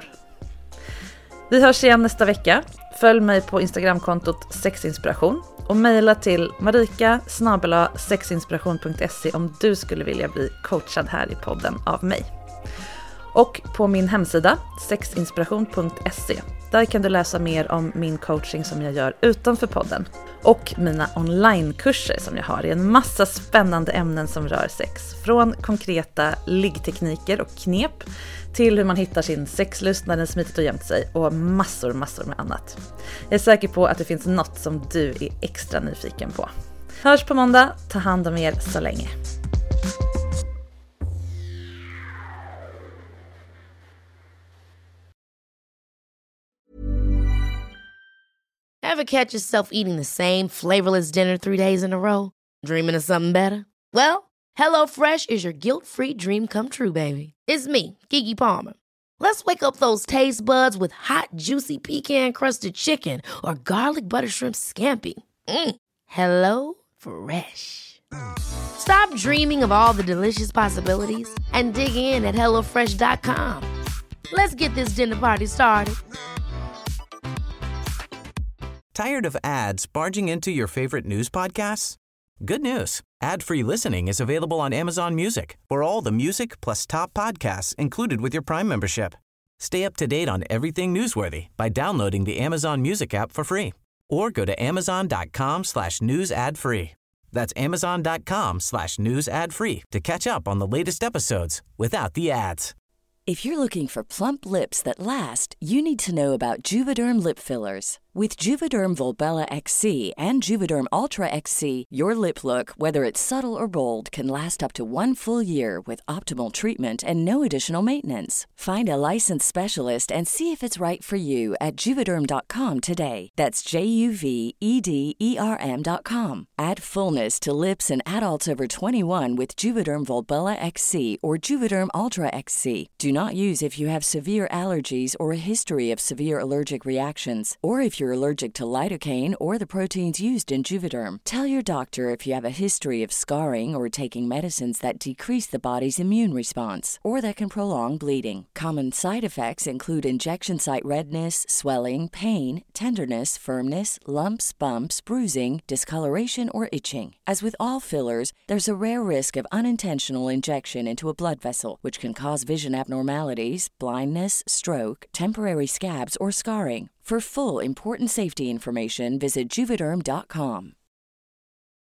Vi hörs igen nästa vecka. Följ mig på Instagramkontot sexinspiration och mejla till marika@sexinspiration.se om du skulle vilja bli coachad här i podden av mig. Och på min hemsida sexinspiration.se, där kan du läsa mer om min coaching som jag gör utanför podden och mina onlinekurser som jag har i en massa spännande ämnen som rör sex, från konkreta liggtekniker och knep till hur man hittar sin sexlust när den smitit och gömt sig och massor med annat. Jag är säker på att det finns något som du är extra nyfiken på. Hörs på måndag, ta hand om er så länge. Ever catch yourself eating the same flavorless dinner 3 days in a row? Dreaming of something better? Well, HelloFresh is your guilt-free dream come true, baby. It's me, Keke Palmer. Let's wake up those taste buds with hot, juicy pecan-crusted chicken or garlic butter shrimp scampi. Hello Fresh. Stop dreaming of all the delicious possibilities and dig in at HelloFresh.com. Let's get this dinner party started. Tired of ads barging into your favorite news podcasts? Good news. Ad-free listening is available on Amazon Music for all the music plus top podcasts included with your Prime membership. Stay up to date on everything newsworthy by downloading the Amazon Music app for free or go to amazon.com/news ad free. That's amazon.com/news ad free to catch up on the latest episodes without the ads. If you're looking for plump lips that last, you need to know about Juvederm lip fillers. With Juvederm Volbella XC and Juvederm Ultra XC, your lip look, whether it's subtle or bold, can last up to 1 full year with optimal treatment and no additional maintenance. Find a licensed specialist and see if it's right for you at Juvederm.com today. That's JUVEDERM.com. Add fullness to lips in adults over 21 with Juvederm Volbella XC or Juvederm Ultra XC. Do not use if you have severe allergies or a history of severe allergic reactions, or if you're allergic to lidocaine or the proteins used in Juvederm. Tell your doctor if you have a history of scarring or taking medicines that decrease the body's immune response or that can prolong bleeding. Common side effects include injection site redness, swelling, pain, tenderness, firmness, lumps, bumps, bruising, discoloration, or itching. As with all fillers, there's a rare risk of unintentional injection into a blood vessel, which can cause vision abnormalities, blindness, stroke, temporary scabs, or scarring. For full, important safety information, visit Juvederm.com.